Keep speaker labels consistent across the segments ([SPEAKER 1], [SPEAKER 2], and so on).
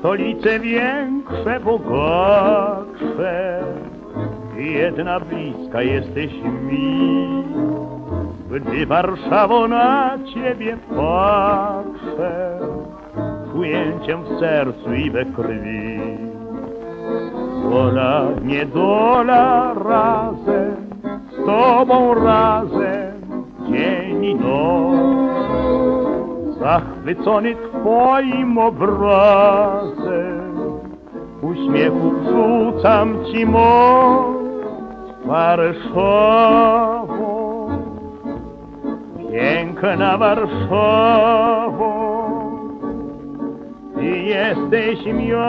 [SPEAKER 1] stolice większe, bogatsze, jedna bliska jesteś mi. Gdy Warszawo na ciebie patrzę, czuję cię w sercu i we krwi. Dola, niedola razem, z tobą razem, dzień i noc. Zachwycony twoim obrazem, uśmiechu wrzucam ci moc. Warszawo, piękna Warszawo, ty jesteś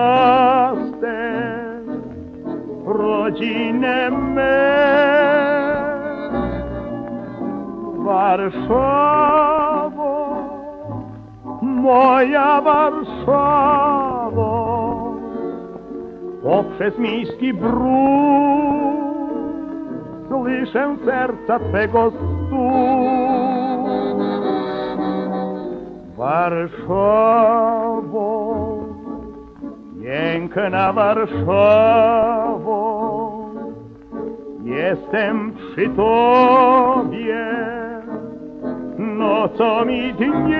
[SPEAKER 1] miastem, rodzinem me. Warszawo, moja Warszawo, poprzez miejski brud słyszę serca twego stuk. Warszawo, piękna Warszawo, jestem przy tobie, nocą i dniem,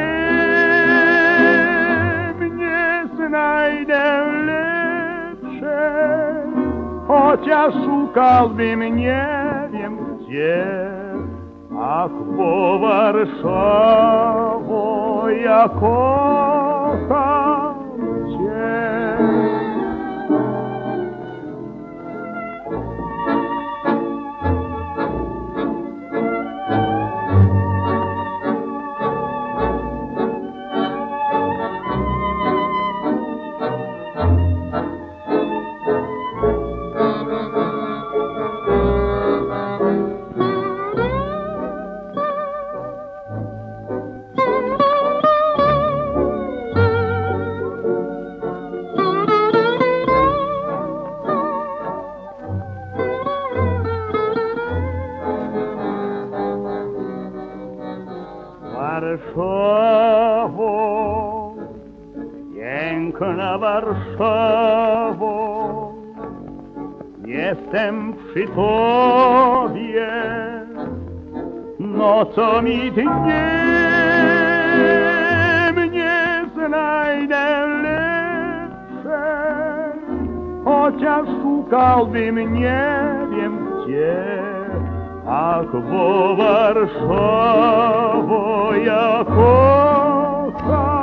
[SPEAKER 1] nie znajdę lepszej, chociaż szukałbym nie wiem gdzie. Ach, bo Warszawo, ja kocham cię. Warszawo, piękna Warszawo, jestem przy tobie, nocą i dniem, nie znajdę lepszej, chociaż szukałbym nie wiem gdzie. Ach, bo Warszawo, ja kocham